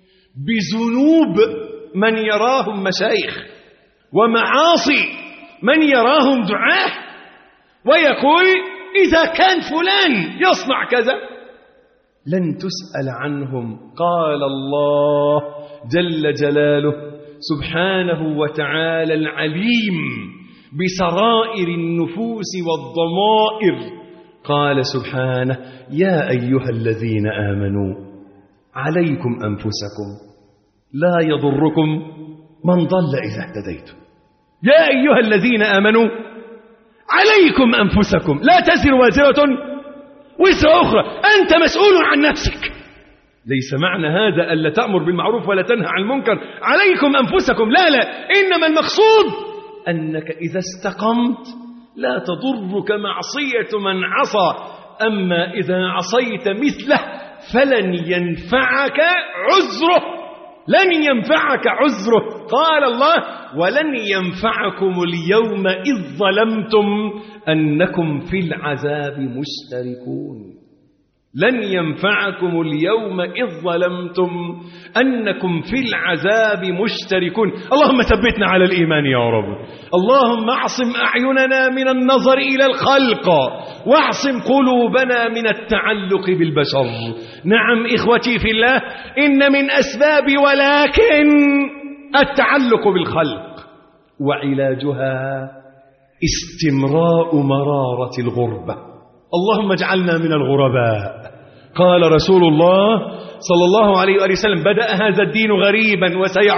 بذنوب من يراهم مشايخ ومعاصي من يراهم دعاة، ويقول: إذا كان فلان يصنع كذا لن تسأل عنهم. قال الله جل جلاله سبحانه وتعالى العليم بسرائر النفوس والضمائر، قال سبحانه: يا أيها الذين آمنوا عليكم أنفسكم لا يضركم من ضل إذا اهتديتم. يا أيها الذين آمنوا عليكم أنفسكم، لا تزر وازرة وزر أخرى، أنت مسؤول عن نفسك. ليس معنى هذا ألا تأمر بالمعروف ولا تنهى عن المنكر. عليكم أنفسكم، لا، إنما المقصود أنك إذا استقمت لا تضرك معصية من عصى، أما إذا عصيت مثله فلن ينفعك عذره، لن ينفعك عذره. قال الله: ولن ينفعكم اليوم إذ ظلمتم أنكم في العذاب مشتركون. لن ينفعكم اليوم إذ ظلمتم أنكم في العذاب مشتركون. اللهم ثبتنا على الإيمان يا رب. اللهم اعصم أعيننا من النظر إلى الخلق، واعصم قلوبنا من التعلق بالبشر. نعم إخوتي في الله، إن من أسباب ولكن التعلق بالخلق، وعلاجها استمراء مرارة الغربة. اللهم اجعلنا من الغرباء. قال رسول الله صلى الله عليه وسلم: بدأ هذا الدين غريبا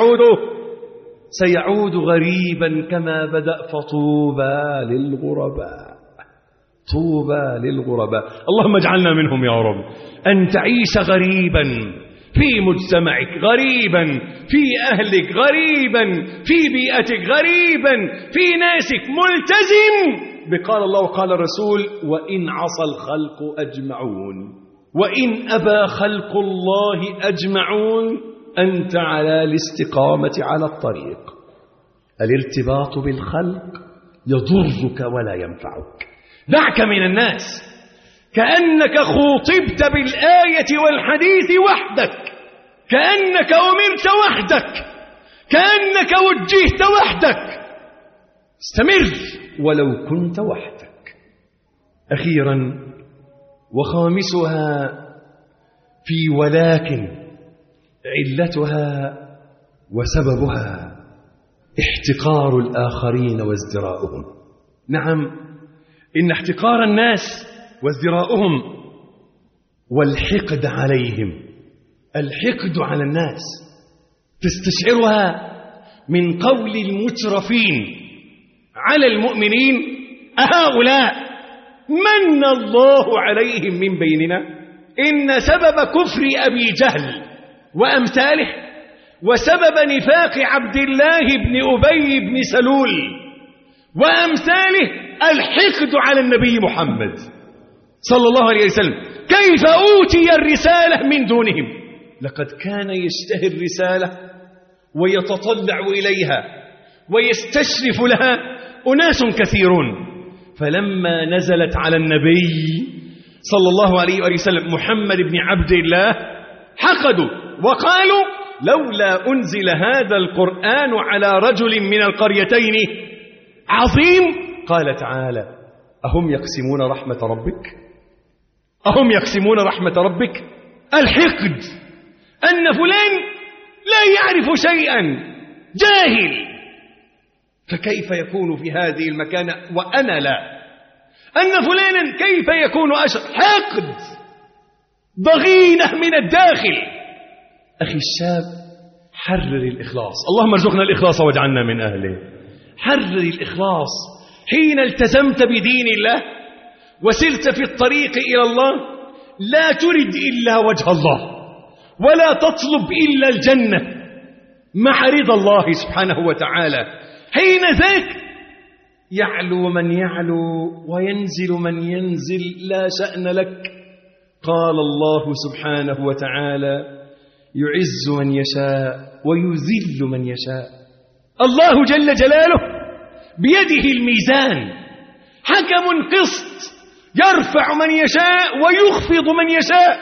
وسيعود غريبا كما بدأ، فطوبى للغرباء. طوبى للغرباء. اللهم اجعلنا منهم يا رب. أن تعيش غريبا في مجتمعك، غريبا في أهلك، غريبا في بيئتك، غريبا في ناسك، ملتزم بقال الله وقال الرسول: وإن عصى الخلق أجمعون، وإن أبى خلق الله أجمعون، أنت على الاستقامة على الطريق. الارتباط بالخلق يضرك ولا ينفعك. دعك من الناس كأنك خوطبت بالآية والحديث وحدك، كأنك أمرت وحدك، كأنك وجهت وحدك. استمر ولو كنت وحدك. أخيرا وخامسها في ولكن علتها وسببها احتقار الآخرين وازدراؤهم. نعم، إن احتقار الناس وازدراؤهم والحقد عليهم، الحقد على الناس تستشعرها من قول المترفين على المؤمنين: أهؤلاء من الله عليهم من بيننا. إن سبب كفر أبي جهل وأمثاله وسبب نفاق عبد الله بن أبي بن سلول وأمثاله الحقد على النبي محمد صلى الله عليه وسلم. كيف أوتي الرسالة من دونهم؟ لقد كان يشتهي الرسالة ويتطلع إليها ويستشرف لها أناس كثيرون، فلما نزلت على النبي صلى الله عليه وسلم محمد بن عبد الله حقدوا وقالوا لولا أنزل هذا القرآن على رجل من القريتين عظيم. قال تعالى أهم يقسمون رحمة ربك؟ أهم يقسمون رحمة ربك؟ الحقد أن فلان لا يعرف شيئا، جاهل، فكيف يكون في هذه المكانة وأنا لا؟ أن فلانا كيف يكون أشر؟ حقد، ضغينة من الداخل. أخي الشاب، حرر الإخلاص. اللهم ارزقنا الإخلاص واجعلنا من أهله. حرر الإخلاص. حين التزمت بدين الله وسرت في الطريق إلى الله لا ترد إلا وجه الله ولا تطلب إلا الجنة مع رضا الله سبحانه وتعالى. حين ذاك يعلو من يعلو وينزل من ينزل، لا شأن لك. قال الله سبحانه وتعالى يعز من يشاء ويذل من يشاء. الله جل جلاله بيده الميزان، حكم قسط، يرفع من يشاء ويخفض من يشاء،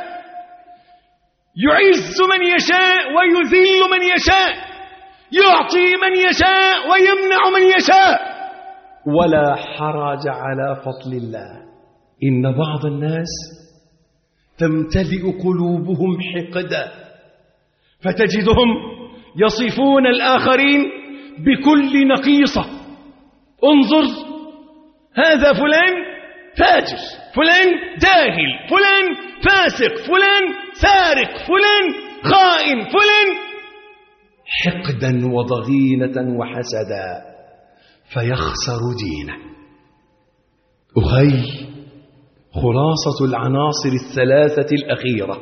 يعز من يشاء ويذل من يشاء، يعطي من يشاء ويمنع من يشاء، ولا حرج على فضل الله. إن بعض الناس تمتلئ قلوبهم حقدا، فتجدهم يصفون الآخرين بكل نقيصة. انظر، هذا فلان فاجر، فلان جاهل، فلان فاسق، فلان سارق، فلان خائن، فلان، حقدا وضغينة وحسدا، فيخسر دينه. أخي، خلاصة العناصر الثلاثة الأخيرة: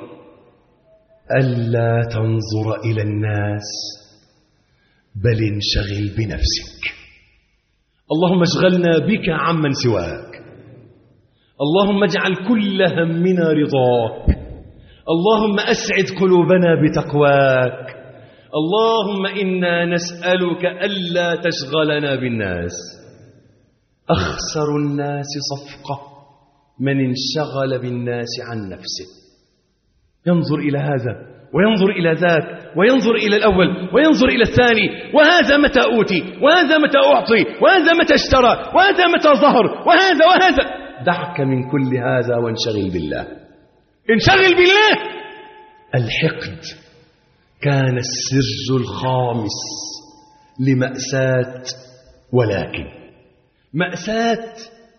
ألا تنظر إلى الناس بل انشغل بنفسك. اللهم اشغلنا بك عمن سواك. اللهم اجعل كل همنا رضاك. اللهم أسعد قلوبنا بتقواك. اللهم إنا نسألك ألا تشغلنا بالناس. أخسر الناس صفقة من انشغل بالناس عن نفسه. ينظر إلى هذا وينظر إلى ذاك وينظر إلى الأول وينظر إلى الثاني، وهذا متى أوتي، وهذا متى أعطي، وهذا متى اشترى، وهذا متى ظهر، وهذا. دعك من كل هذا وانشغل بالله. انشغل بالله. الحقد كان السر الخامس لمأساة ولكن. مأساة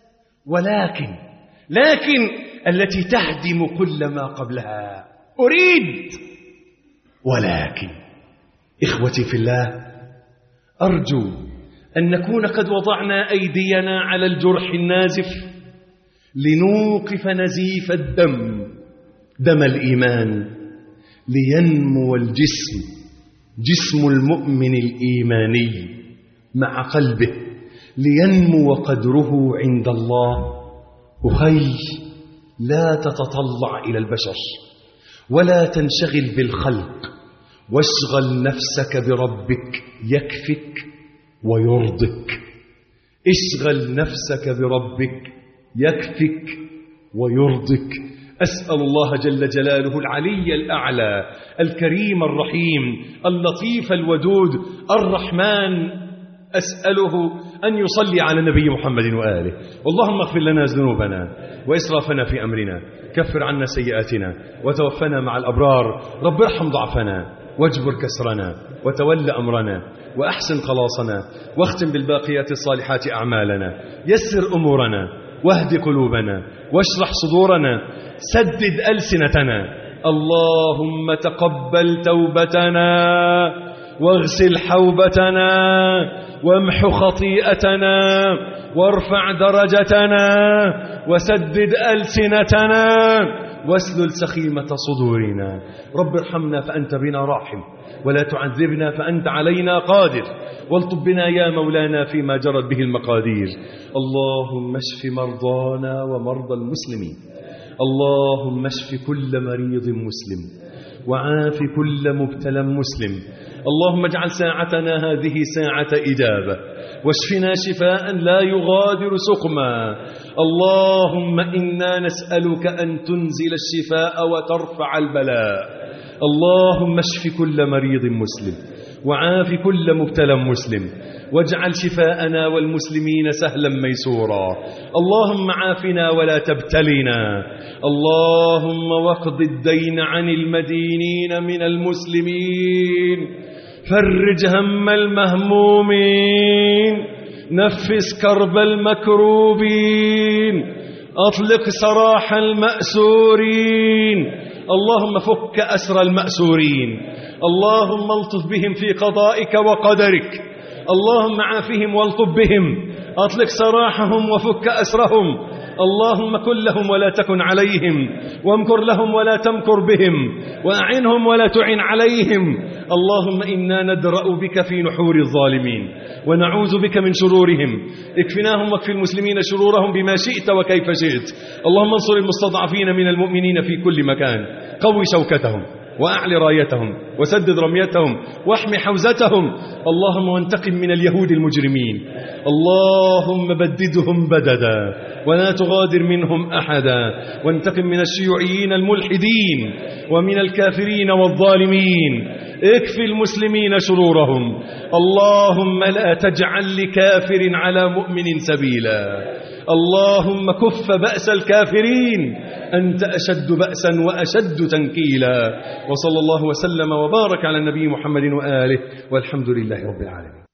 لكن التي تهدم كل ما قبلها. أريد ولكن. إخوتي في الله، أرجو أن نكون قد وضعنا أيدينا على الجرح النازف لنوقف نزيف الدم، دم الإيمان، لينمو الجسم، جسم المؤمن الإيماني مع قلبه، لينمو قدره عند الله. أخي، لا تتطلع إلى البشر ولا تنشغل بالخلق، واشغل نفسك بربك يكفك ويرضك. اشغل نفسك بربك يكفك ويرضك. أسأل الله جل جلاله العلي الأعلى الكريم الرحيم اللطيف الودود الرحمن، أسأله أن يصلي على النبي محمد وآله. اللهم اغفر لنا ذنوبنا وإسرافنا في أمرنا، كفر عنا سيئاتنا وتوفنا مع الأبرار. رب ارحم ضعفنا واجبر كسرنا وتول أمرنا وأحسن خلاصنا، واختم بالباقيات الصالحات أعمالنا. يسر أمورنا واهد قلوبنا واشرح صدورنا، سدد ألسنتنا. اللهم تقبل توبتنا واغسل حوبتنا وامح خطيئتنا وارفع درجتنا وسدد ألسنتنا واسلل سخيمة صدورنا. رب ارحمنا فأنت بنا راحم، ولا تعذبنا فأنت علينا قادر، والطب بنا يا مولانا فيما جرت به المقادير. اللهم اشف مرضانا ومرضى المسلمين. اللهم اشف كل مريض مسلم، وعاف كل مبتلى مسلم. اللهم اجعل ساعتنا هذه ساعة إجابة، واشفنا شفاء لا يغادر سقما. اللهم إنا نسألك أن تنزل الشفاء وترفع البلاء. اللهم اشف كل مريض مسلم، وعاف كل مبتلى مسلم، واجعل شفاءنا والمسلمين سهلا ميسورا. اللهم عافنا ولا تبتلنا. اللهم واقض الدين عن المدينين من المسلمين، فرج هم المهمومين، نفس كرب المكروبين، أطلق سراح المأسورين. اللهم فك أسر المأسورين. اللهم الطف بهم في قضائك وقدرك. اللهم عافهم والطف بهم، أطلق سراحهم وفك أسرهم. اللهم كن لهم ولا تكن عليهم، وامكر لهم ولا تمكر بهم، وأعنهم ولا تعن عليهم. اللهم إنا ندرأ بك في نحور الظالمين، ونعوذ بك من شرورهم. اكفناهم واكف المسلمين شرورهم بما شئت وكيف شئت. اللهم انصر المستضعفين من المؤمنين في كل مكان، قوي شوكتهم وأعل رايتهم، وسدد رميتهم، واحمي حوزتهم. اللهم وانتقم من اليهود المجرمين. اللهم بددهم بددا، ولا تغادر منهم أحدا. وانتقم من الشيوعيين الملحدين، ومن الكافرين والظالمين. اكفي المسلمين شرورهم. اللهم لا تجعل لكافر على مؤمن سبيلا. اللهم كف بأس الكافرين، أنت أشد بأسا وأشد تنكيلا. وصلى الله وسلم وبارك على النبي محمد وآله، والحمد لله رب العالمين.